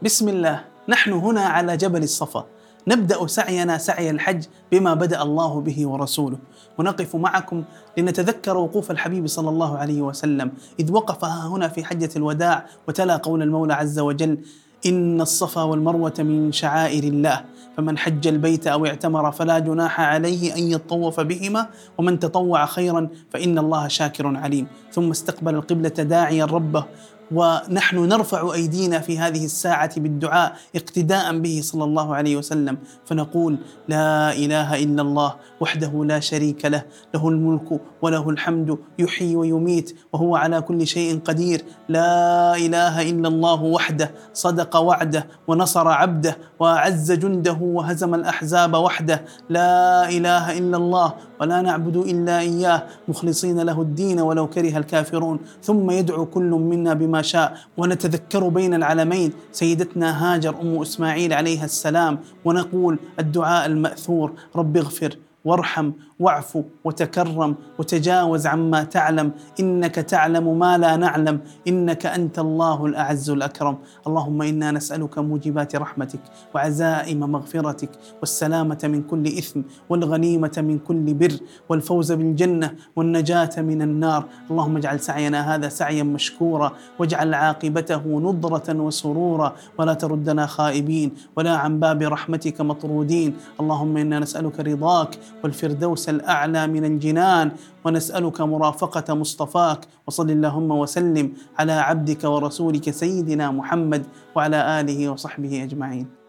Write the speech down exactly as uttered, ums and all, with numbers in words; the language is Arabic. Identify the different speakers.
Speaker 1: بسم الله، نحن هنا على جبل الصفا، نبدأ سعينا سعي الحج بما بدأ الله به ورسوله، ونقف معكم لنتذكر وقوف الحبيب صلى الله عليه وسلم إذ وقف هنا في حجة الوداع وتلا قول المولى عز وجل: إن الصفا والمروة من شعائر الله، فمن حج البيت أو اعتمر فلا جناح عليه أن يطوف بهما، ومن تطوع خيرا فإن الله شاكر عليم. ثم استقبل القبلة داعيا ربه، ونحن نرفع أيدينا في هذه الساعة بالدعاء اقتداء به صلى الله عليه وسلم، فنقول: لا إله إلا الله وحده لا شريك له، له الملك وله الحمد، يحيي ويميت وهو على كل شيء قدير. لا إله إلا الله وحده، صدق وعده ونصر عبده وأعز جنده وهزم الأحزاب وحده. لا إله إلا الله ولا نعبد إلا إياه مخلصين له الدين ولو كره الكافرون. ثم يدعو كل منا بما شاء، ونتذكر بين العلمين سيدتنا هاجر أم إسماعيل عليها السلام، ونقول الدعاء المأثور: رب اغفر وارحم واعف وتكرم وتجاوز عما تعلم، إنك تعلم ما لا نعلم، إنك أنت الله الأعز الأكرم. اللهم إنا نسألك موجبات رحمتك وعزائم مغفرتك والسلامة من كل إثم والغنيمة من كل بر والفوز بالجنة والنجاة من النار. اللهم اجعل سعينا هذا سعيا مشكورا، واجعل عاقبته نضرة وسرورا، ولا تردنا خائبين ولا عن باب رحمتك مطرودين. اللهم إنا نسألك رضاك والفردوس الأعلى من الجنان، ونسألك مرافقة مصطفاك. وصل اللهم وسلم على عبدك ورسولك سيدنا محمد وعلى آله وصحبه أجمعين.